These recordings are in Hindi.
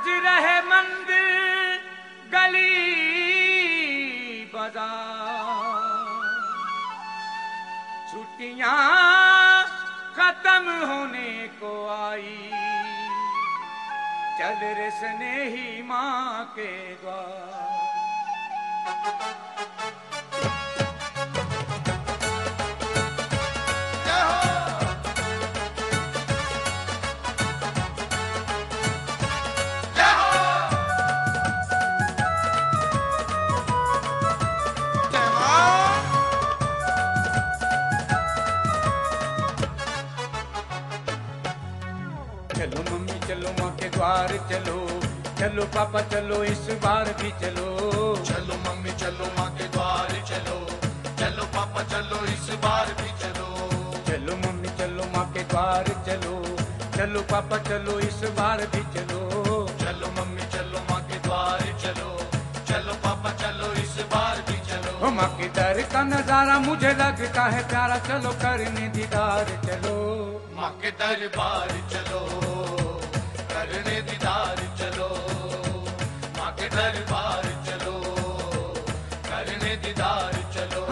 रहे मंदिर गली बाजार, छुट्टियां खत्म होने को आई, चल रे स्नेही माँ के द्वार। चलो मम्मी चलो माँ के द्वार चलो, चलो पापा चलो इस बार भी चलो। चलो मम्मी चलो माँ के द्वार चलो, चलो पापा चलो इस बार भी चलो। चलो मम्मी चलो माँ के द्वार चलो, चलो पापा चलो इस बार भी चलो। चलो मम्मी चलो माँ के द्वार चलो, चलो पापा चलो इस बार भी चलो। माँ के दर का नजारा मुझे लगता है प्यारा, चलो करने दीदार चलो। माँ के दरबार चलो, करने दीदार चलो। माँ के दरबार चलो, करने दीदार चलो।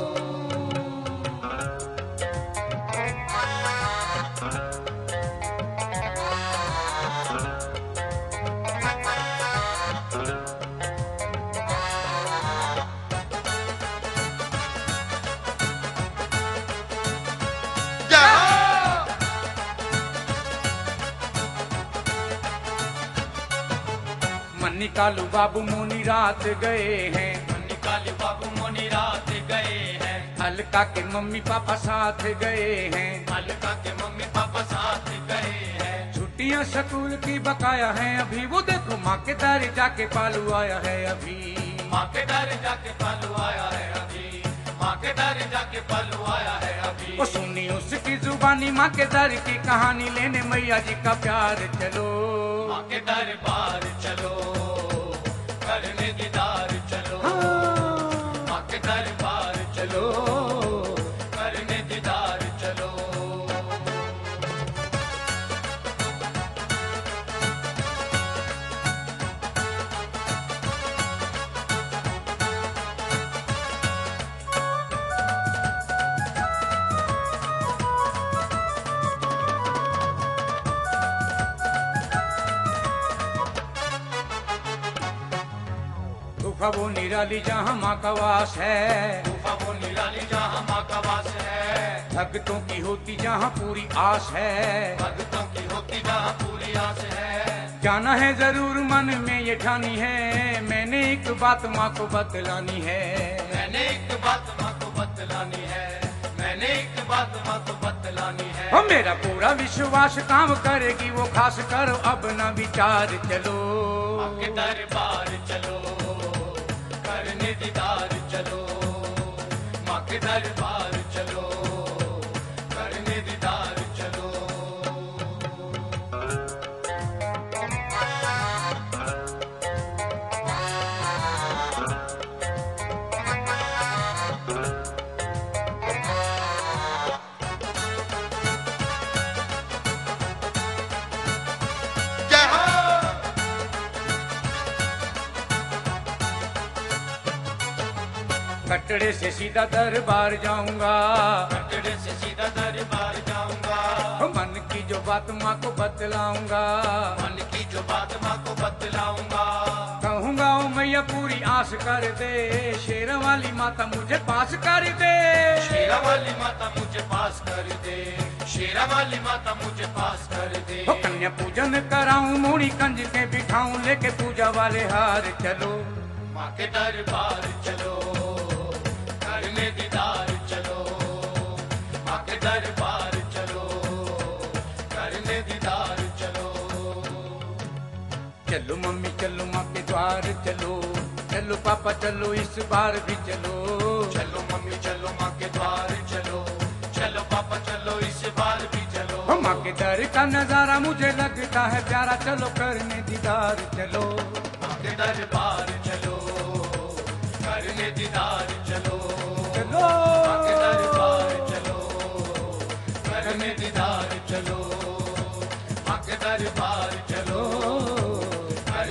मन्नी कालू बाबू मोनी रात गए हैं, मन्नी कालू बाबू मोनी रात गए हैं। अलका के मम्मी पापा साथ गए हैं, अलका के मम्मी पापा साथ गए हैं। छुट्टियां स्कूल की बकाया हैं अभी, वो देखो माँ के दर जाके पालू आया है अभी। माँ के दर जाके पालू आया है अभी, माँ के दर जाके पालू आया है अभी। वो सुनी उसकी जुबानी माँ के दर की कहानी, लेने मैया जी का प्यार चलो। माँ के दरबार चलो, करने दीदार चलो। माँ के दरबार चलो, करने दीदार चलो। गुफा वो निराली जहाँ माँ का वास है, गुफा वो निराली जहाँ माँ का वास है। भक्तों की होती जहाँ पूरी आस है, भक्तों की होती जहाँ पूरी आस है। जाना है जरूर मन में ये ठानी है, मैंने एक बात माँ को बतलानी है। मैंने एक बात माँ को बतलानी है, मैंने एक बात माँ को बतलानी है। और मेरा पूरा विश्वास काम करेगी वो, खास करो अब ना विचार चलो। माँ के दरबार चलो, करने दीदार चलो। माँ के दरबार चलो, करने दीदार चलो। जय हो। कटड़े से सीधा दरबार जाऊंगा, कटड़े से सीधा दरबार जाऊंगा। मन की जो बात माँ को बतलाऊंगा, मन की जो बात माँ को बतलाऊंगा। कहूंगा ओ मैया पूरी आस कर दे, शेर वाली माता मुझे पास कर दे। शेरा वाली माता मुझे पास कर दे, शेरा वाली माता मुझे पास कर दे। ओ कन्या पूजन कराऊं, मूड़ी कंज के बिठाऊं, लेके पूजा वाले हार चलो। माँ के दरबार चलो, करने दीदार चलो। माँ के दरबार चलो, करने दीदार चलो। चलो मम्मी चलो माँ के द्वार चलो, चलो पापा चलो इस बार भी चलो। चलो मम्मी चलो माँ के द्वार चलो, चलो पापा चलो इस बार भी चलो। ओ माँ के दर का नजारा मुझे लगता है प्यारा, चलो करने दीदार चलो। माँ के दरबार चलो, करने दीदार चलो। चलो माँ के दरबार चलो, करने दीदार चलो। माँ के दरबार चलो,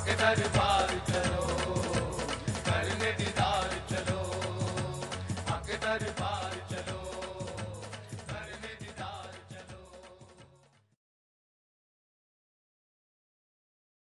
आके दरबार चलो, करने दीदार चलो, आके दरबार